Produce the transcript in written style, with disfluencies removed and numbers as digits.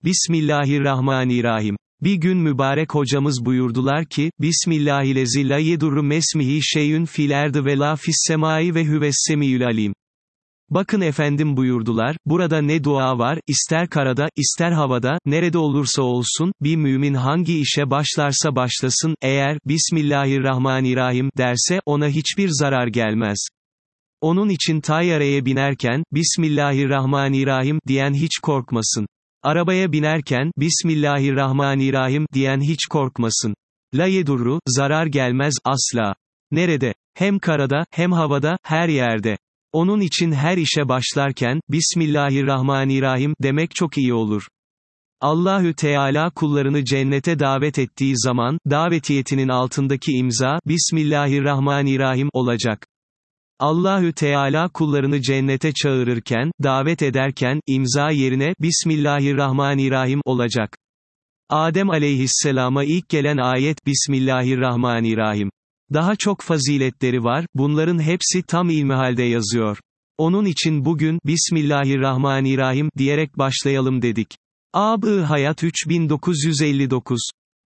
Bismillahirrahmanirrahim. Bir gün mübarek hocamız buyurdular ki, Bismillahillezî la yedurru mesmihi şeyün fil erdi ve la fissemâi ve huves-semî'ül alîm. Bakın efendim buyurdular, burada ne dua var, ister karada, ister havada, nerede olursa olsun, bir mümin hangi işe başlarsa başlasın, eğer, Bismillahirrahmanirrahim, derse, ona hiçbir zarar gelmez. Onun için tayyareye binerken, Bismillahirrahmanirrahim, diyen hiç korkmasın. Arabaya binerken, Bismillahirrahmanirrahim, diyen hiç korkmasın. La yedurru, zarar gelmez, asla. Nerede? Hem karada, hem havada, her yerde. Onun için her işe başlarken, Bismillahirrahmanirrahim, demek çok iyi olur. Allahü Teala kullarını cennete davet ettiği zaman, davetiyetinin altındaki imza, Bismillahirrahmanirrahim, olacak. Allahü Teala kullarını cennete çağırırken, davet ederken, imza yerine, Bismillahirrahmanirrahim, olacak. Adem aleyhisselama ilk gelen ayet, Bismillahirrahmanirrahim. Daha çok faziletleri var, bunların hepsi tam ilmihalde yazıyor. Onun için bugün, Bismillahirrahmanirrahim, diyerek başlayalım dedik. Ab-ı Hayat 3959